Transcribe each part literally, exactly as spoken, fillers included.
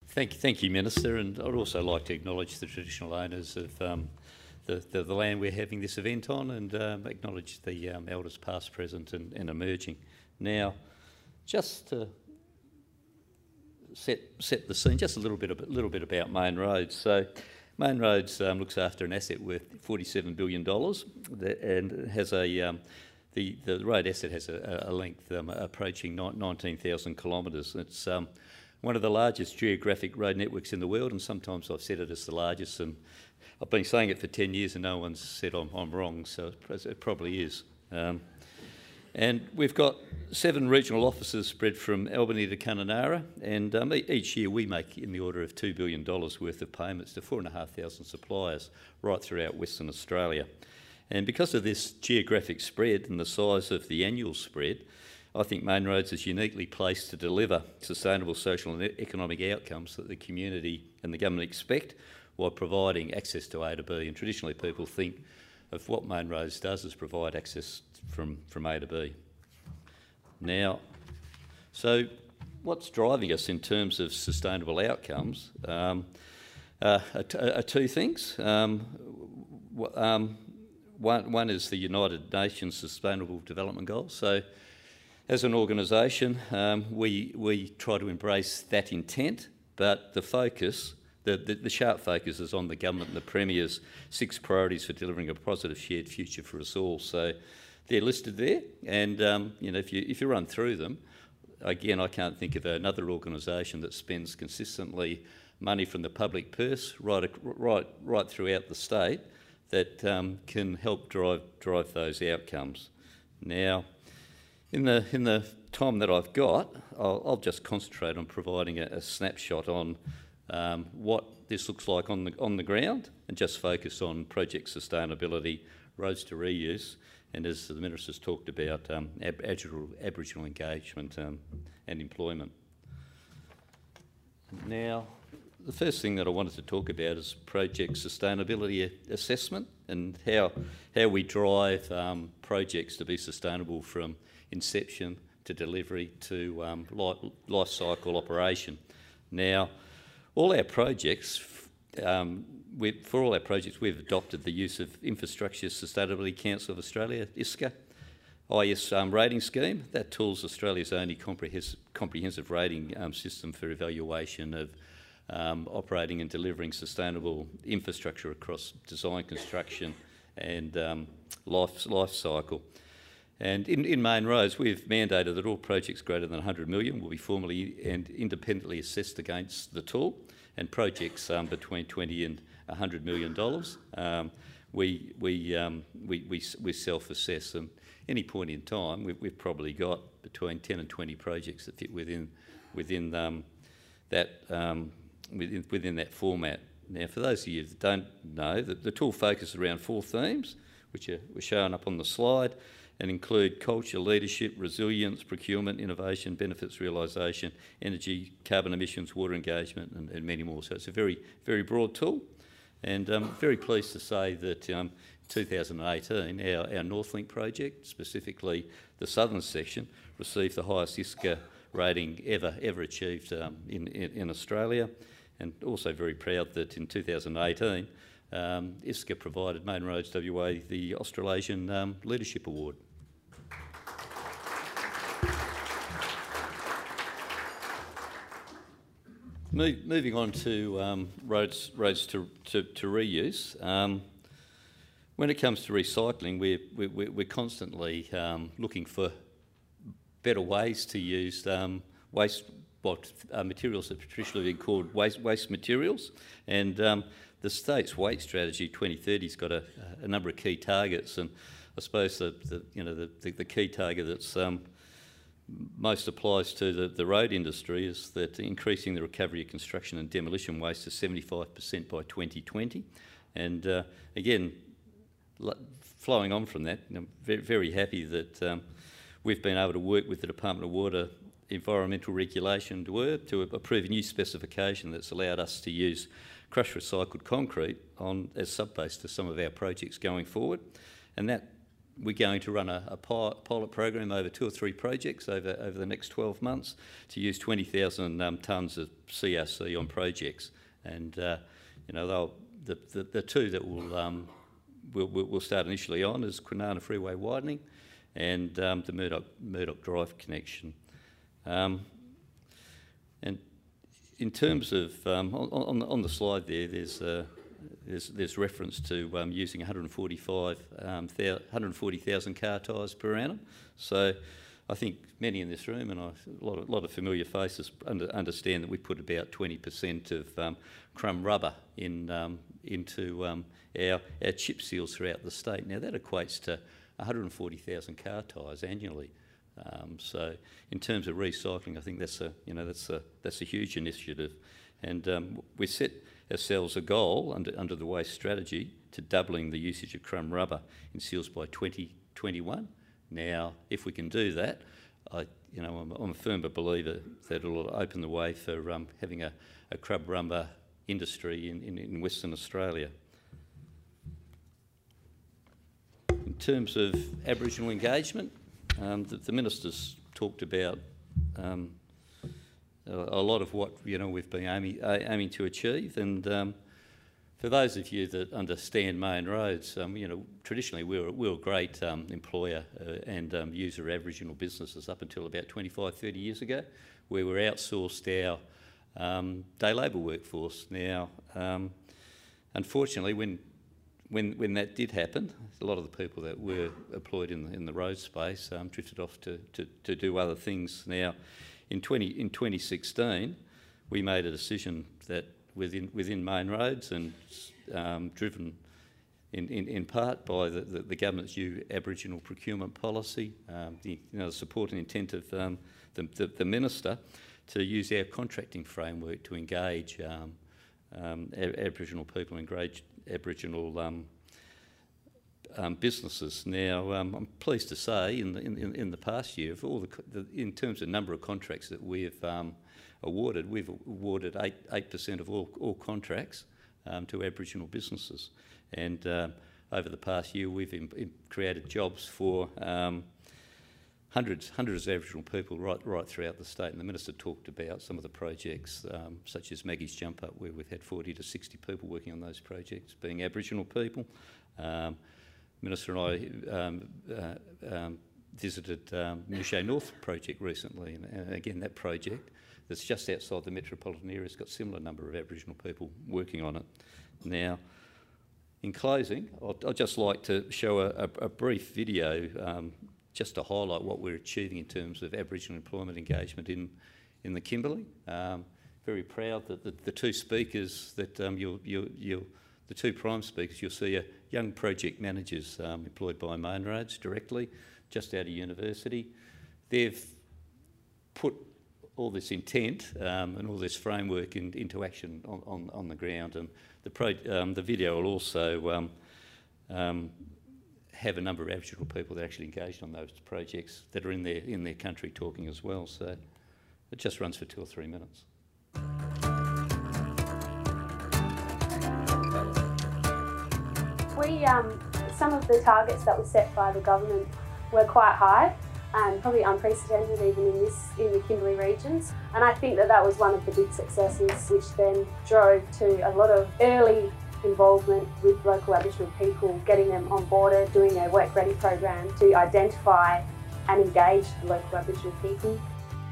Thank, thank you, Minister, and I'd also like to acknowledge the traditional owners of um, the, the, the land we're having this event on, and um, acknowledge the um, elders past, present and, and emerging. Now, just to set, set the scene, just a little bit, a little bit about Main Roads. So, Main Roads um, looks after an asset worth forty-seven billion dollars and has a um, the the road asset has a, a length um, approaching nineteen thousand kilometres. It's um, one of the largest geographic road networks in the world, and sometimes I've said it as the largest, and I've been saying it for ten years and no one's said I'm, I'm wrong, so it probably is. Um, and we've got seven regional offices spread from Albany to Kununurra, and um, each year we make in the order of two billion dollars worth of payments to four thousand five hundred suppliers right throughout Western Australia. And because of this geographic spread and the size of the annual spread, I think Main Roads is uniquely placed to deliver sustainable social and economic outcomes that the community and the government expect, while providing access to A to B. And traditionally people think of what Main Roads does is provide access from, from A to B. Now, so what's driving us in terms of sustainable outcomes um, uh, are, t are two things. Um, um, one, one is the United Nations Sustainable Development Goals. So, as an organisation, um, we, we try to embrace that intent, but the focus, the, the, the sharp focus is on the government and the Premier's six priorities for delivering a positive shared future for us all. So they're listed there, and um, you know, if you, if you run through them, again, I can't think of another organisation that spends consistently money from the public purse right, right, right throughout the state that um, can help drive, drive those outcomes. Now, In the, in the time that I've got, I'll, I'll just concentrate on providing a, a snapshot on um, what this looks like on the, on the ground, and just focus on project sustainability, roads to reuse, and as the Minister's talked about, um, ab Aboriginal, Aboriginal engagement um, and employment. Now, the first thing that I wanted to talk about is project sustainability assessment and how, how we drive um, projects to be sustainable from inception to delivery to um, life, life cycle operation. Now, all our projects, um, we, for all our projects, we've adopted the use of Infrastructure Sustainability Council of Australia, I S C A, I S um, rating scheme. That tool's Australia's only comprehensive, comprehensive rating um, system for evaluation of um, operating and delivering sustainable infrastructure across design, construction and um, life, life cycle. And in, in Main Roads, we've mandated that all projects greater than one hundred million will be formally and independently assessed against the tool, and projects um, between twenty and one hundred million dollars, um, we, we, um, we, we, we self-assess them. Any point in time, we've, we've probably got between ten and twenty projects that fit within, within, um, that, um, within, within that format. Now, for those of you that don't know, the, the tool focuses around four themes, which are, were shown up on the slide, and include culture, leadership, resilience, procurement, innovation, benefits realisation, energy, carbon emissions, water engagement, and, and many more. So it's a very, very broad tool, and I'm um, very pleased to say that um, two thousand eighteen, our, our Northlink project, specifically the southern section, received the highest I S C A rating ever, ever achieved um, in, in, in Australia, and also very proud that in two thousand eighteen, um, I S C A provided Main Roads W A the Australasian um, Leadership Award. Move, moving on to um, roads, roads to, to, to reuse. Um, when it comes to recycling, we're, we're, we're constantly um, looking for better ways to use um, waste what, uh, materials that traditionally have been called waste, waste materials. And um, the state's weight strategy twenty thirty's got a, a number of key targets, and I suppose the, the you know the, the, the key target that's um, most applies to the, the road industry is that increasing the recovery of construction and demolition waste to seventy-five percent by twenty twenty. And uh, again, flowing on from that, I'm very, very happy that um, we've been able to work with the Department of Water Environmental Regulation to, to approve a new specification that's allowed us to use crushed recycled concrete on as subbase to some of our projects going forward. And that we're going to run a, a pilot program over two or three projects over, over the next twelve months to use twenty thousand um, tonnes of C R C on projects. And, uh, you know, they'll, the, the, the two that will um, we'll, we'll start initially on is Kwinana Freeway widening and um, the Murdoch, Murdoch Drive connection. Um, and in terms of, um, on, on, the, on the slide there, there's, uh, there's, there's reference to um, using one hundred forty-five, um, one hundred forty thousand car tyres per annum. So I think many in this room, and I, a, lot of, a lot of familiar faces, under, understand that we put about twenty percent of um, crumb rubber in, um, into um, our, our chip seals throughout the state. Now that equates to one hundred forty thousand car tyres annually. Um, so in terms of recycling, I think that's a, you know, that's a, that's a huge initiative. And um, we set ourselves a goal under, under the waste strategy to doubling the usage of crumb rubber in seals by twenty twenty-one. Now, if we can do that, I, you know, I'm, I'm a firm believer that it'll open the way for um, having a, a crumb rubber industry in, in, in Western Australia. In terms of Aboriginal engagement, um, the, the Minister's talked about um, a, a lot of what, you know, we've been aiming, aiming to achieve. And um, for those of you that understand Main Roads, um, you know, traditionally we were, we were a great um, employer uh, and um, user of Aboriginal businesses up until about twenty-five, thirty years ago, where we outsourced our um, day labour workforce. Now, um, unfortunately, when, when when that did happen, a lot of the people that were employed in the, in the road space um, drifted off to, to, to do other things. Now, in, twenty, in twenty sixteen, we made a decision that within within Main Roads and um, driven in, in, in part by the, the, the government's new Aboriginal procurement policy, um, the, you know, the support and intent of um, the, the, the Minister to use our contracting framework to engage um, um, Aboriginal people, engage Aboriginal um, um, businesses. Now, um, I'm pleased to say in the, in, in the past year, of all the, the, in terms of number of contracts that we've um, awarded, we've awarded eight eight percent of all all contracts um, to Aboriginal businesses, and uh, over the past year we've in, in created jobs for um, hundreds hundreds of Aboriginal people right right throughout the state. And the Minister talked about some of the projects, um, such as Maggie's Jump Up, where we've had forty to sixty people working on those projects, being Aboriginal people. Um, Minister and I um, uh, um, visited um, Mouchet North project recently, and, and again that project that's just outside the metropolitan area has got a similar number of Aboriginal people working on it. Now, in closing, I'd, I'd just like to show a, a, a brief video um, just to highlight what we're achieving in terms of Aboriginal employment engagement in, in the Kimberley. Um, very proud that the, the two speakers that um, you'll, you'll, you'll, the two prime speakers, you'll see are young project managers um, employed by Main Roads directly, just out of university. They've put all this intent um, and all this framework in, into action on, on, on the ground, and the, pro, um, the video will also um, um, have a number of Aboriginal people that are actually engaged on those projects that are in their, in their country talking as well. So it just runs for two or three minutes. We, um, some of the targets that were set by the government were quite high, and probably unprecedented even in this in the Kimberley regions. And I think that that was one of the big successes, which then drove to a lot of early involvement with local Aboriginal people, getting them onboarded, doing a Work Ready program to identify and engage the local Aboriginal people.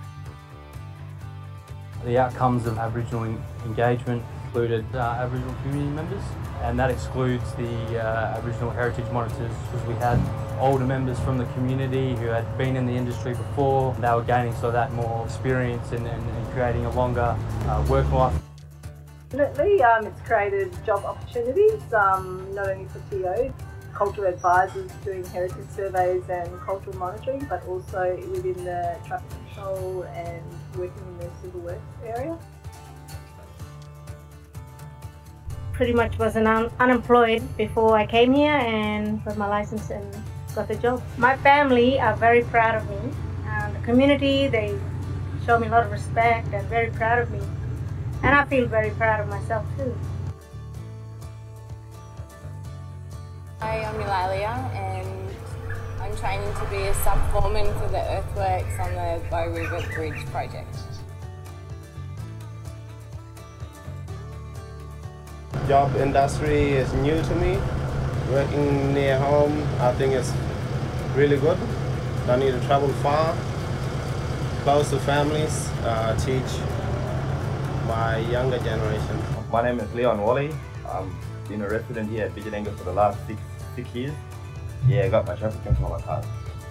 The outcomes of Aboriginal engagement included uh, Aboriginal community members, and that excludes the uh, Aboriginal heritage monitors, because we had older members from the community who had been in the industry before. They were gaining so that more experience and, and, and creating a longer uh, work life. Definitely, um, it's created job opportunities, um, not only for T Os, cultural advisors doing heritage surveys and cultural monitoring, but also within the traffic control and working in the civil works area. Pretty much was an un unemployed before I came here and got my license and got the job. My family are very proud of me. Uh, the community, they show me a lot of respect and very proud of me. And I feel very proud of myself too. Hi, I'm Eulalia, and I'm training to be a sub-foreman for the earthworks on the Bow River Bridge project. Job industry is new to me. Working near home, I think it's really good. Don't need to travel far, close to families, uh, teach my younger generation. My name is Leon Wally. I've been a resident here at Bijananga for the last six, six years. Yeah, I got my traffic controller card.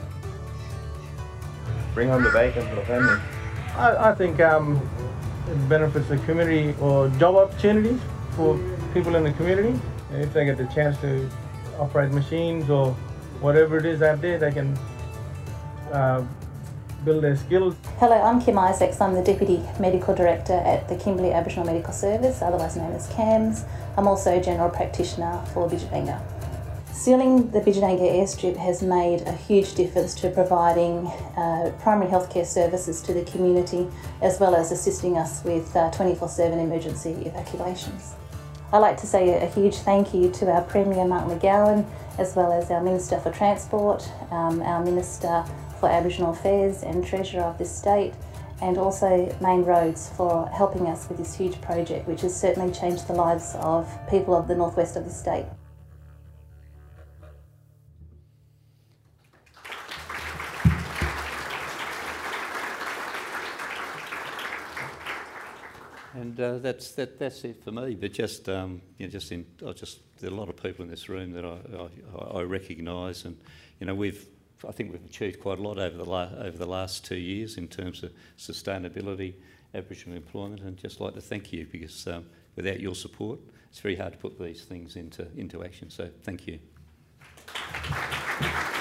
Bring home the bacon for the family. I, I think um, it benefits the community or job opportunities for people in the community. If they get the chance to operate machines or whatever it is out there, they can uh, build their skills. Hello, I'm Kim Isaacs. I'm the Deputy Medical Director at the Kimberley Aboriginal Medical Service, otherwise known as CAMS. I'm also a General Practitioner for Bijananga. Sealing the Bijananga airstrip has made a huge difference to providing uh, primary healthcare services to the community, as well as assisting us with twenty-four seven uh, emergency evacuations. I'd like to say a huge thank you to our Premier Mark McGowan, as well as our Minister for Transport, um, our Minister for Aboriginal Affairs and Treasurer of this state, and also Main Roads for helping us with this huge project, which has certainly changed the lives of people of the northwest of the state. And uh, that's that. That's it for me. But just, um, you know, just in, I just there are a lot of people in this room that I, I, I recognise, and you know, we've, I think we've achieved quite a lot over the la over the last two years in terms of sustainability, Aboriginal employment, and just like to thank you because um, without your support, it's very hard to put these things into into action. So thank you.